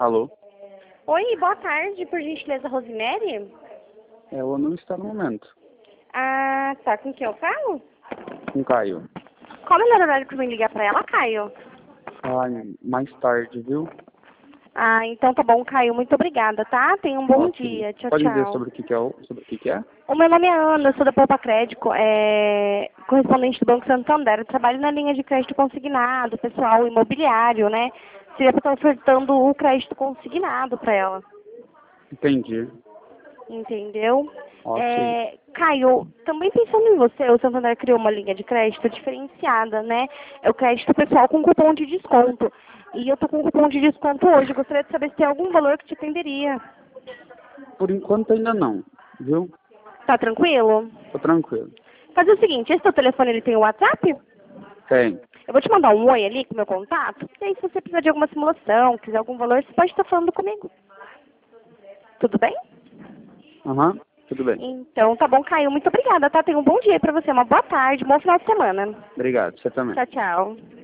Alô? Oi, boa tarde, por gentileza, Rosemary? Ela não está no momento. Ah, tá. Com quem eu falo? Com Caio. Qual o melhor horário que eu vou ligar pra ela, Caio? Mais tarde, viu? Ah, então tá bom, Caio. Muito obrigada, tá? Tenha um bom Ótimo. dia. Tchau, Pode dizer tchau. sobre o que é? Sobre o que é? O meu nome é Ana, eu sou da Poupa Crédito, correspondente do Banco Santander. Eu trabalho na linha de crédito consignado, pessoal imobiliário, né? Seria pra estar ofertando o crédito consignado pra ela. Entendi. Entendeu? Ok. Caio, também pensando em você, o Santander criou uma linha de crédito diferenciada, né? É o crédito pessoal com cupom de desconto. E eu tô com cupom de desconto hoje. Gostaria de saber se tem algum valor que te atenderia. Por enquanto ainda não, viu? Tá tranquilo? Tô tranquilo. Fazer o seguinte, esse teu telefone ele tem o WhatsApp? Tem. Eu vou te mandar um oi ali com o meu contato. E aí, se você precisar de alguma simulação, quiser algum valor, você pode estar falando comigo. Tudo bem? Aham, tudo bem. Então, tá bom, Caio. Muito obrigada, tá? Tenha um bom dia aí pra você, uma boa tarde, um bom final de semana. Obrigado, você também. Tchau, tchau.